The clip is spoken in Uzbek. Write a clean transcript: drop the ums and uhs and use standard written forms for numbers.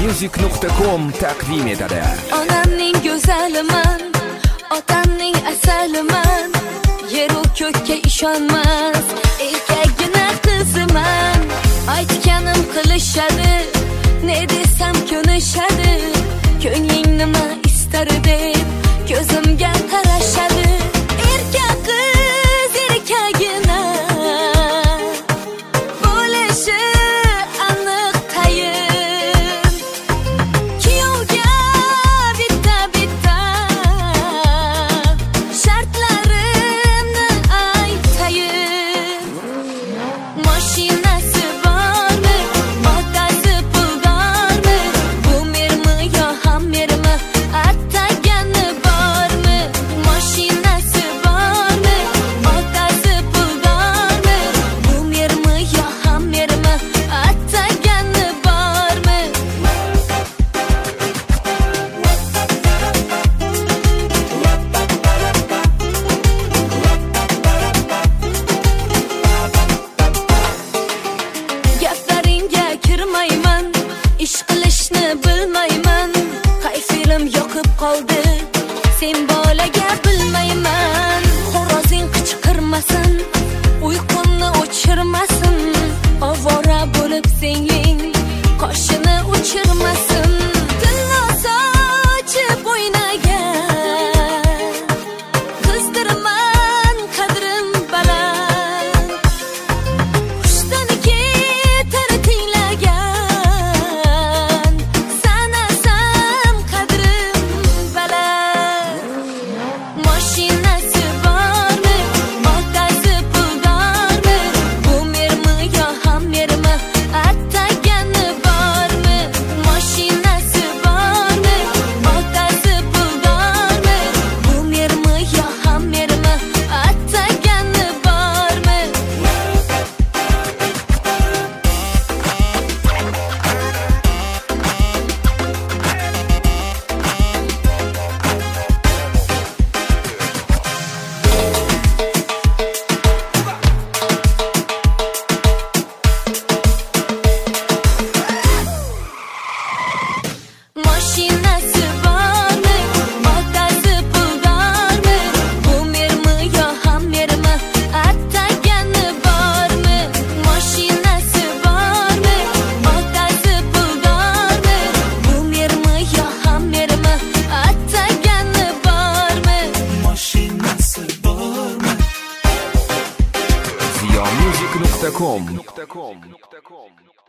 Ziyomusic.com taqdim etadi. Onamning go'zaliman, otamning asaliman. Yer u ko'kka ishonmas, erkagina qiziman. Aytganim qilishadi, ne desam ko'nishadi. Ko'ngling nima istar deb ko'zimga qarashadi. Erkak qiz erkagina bo'lishi aniq tayin. Kuyovga bitta shartlarimni aytayin. Mashinasi bormi, otasi puldormi? Bu mermi yo ham mermi? Attagani bormi? Mashinasi bormi, otasi puldormi? Bu mermi yo ham mermi? Attagani bormi? Gaplaringga kirmayman, ish qilishni bilmayman. Qay film yoqib qoldi, sen bolaga bilmayman. Xo'rozing qichqirmasin, uyqumni o'chirmasin. Ovora bo'lib sening qoshini o'chirmasin. Tillo sochib o'ynagan qizdirman, qadrim baland. Hushdan ketar tinglagan, sanasam qadrim baland. Mashinasi bormi, otasi puldormi? Bu mermi yo ham mermi? Attagani bormi? Mashinasi bormi, otasi puldormi? Bu mermi yo ham mermi? Attagani bormi? Mashinasi bormi, otasi puldormi? Bu mermi yo ham mermi? Attagani bormi? Mashinasi bormi, otasi puldormi? Bu mermi yo ham mermi? Attagani bormi? Mashinasi bormi? Ziyomusic.com